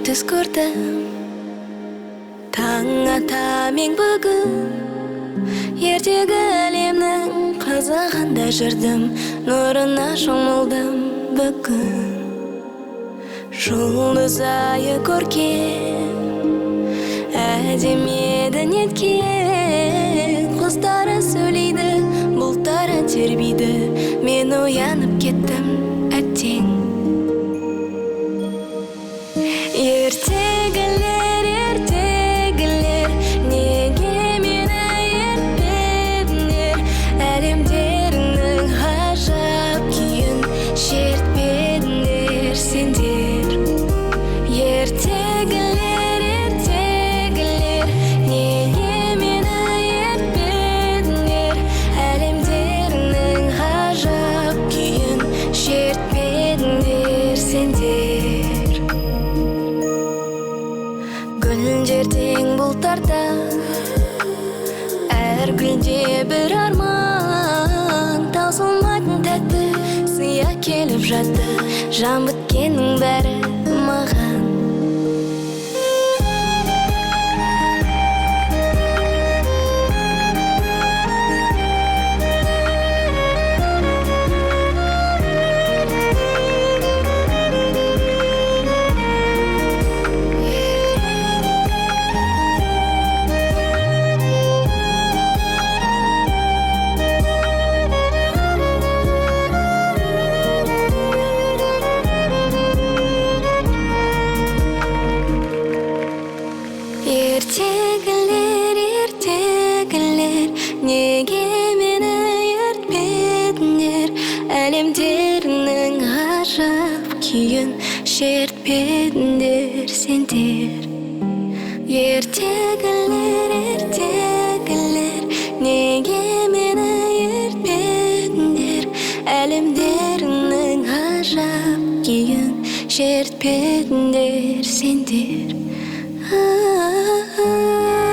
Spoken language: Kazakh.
түс көрдім. Таң ата мен бүгін ертегі әлемнің қызығында жүрдім, нұрына шомылдым бүгін. Жұлдыз айы көркем, әдемі еді неткен, құстары сөйлейді, бұлттары тербейді, мен оянып кеттім әттең. Ертегілер, ертегілер, неге мені ертпедіңдер? Әлемдеріңнің ғажап күйін шертпедіңдер сендер. Ертегілер, ертегілер, неге мені ертпедіңдер? Әлемдеріңнің ғажап күйін шертпедіңдер сендер. Гүлдердің бұлттарда, әр гүлде бір арман, таусылмайтын тәтті сыя келіп жатты, жан біткеннің бәрі маған. Ертегілер, ертегілер, неге мені ертпедіңдер? Әлемдеріңнің ғажап күйін шертпедіңдер сендер. Ертегілер, ертегілер, неге мені ертпедіңдер? Әлемдеріңнің ғажап күйін шертпедіңдер сендер.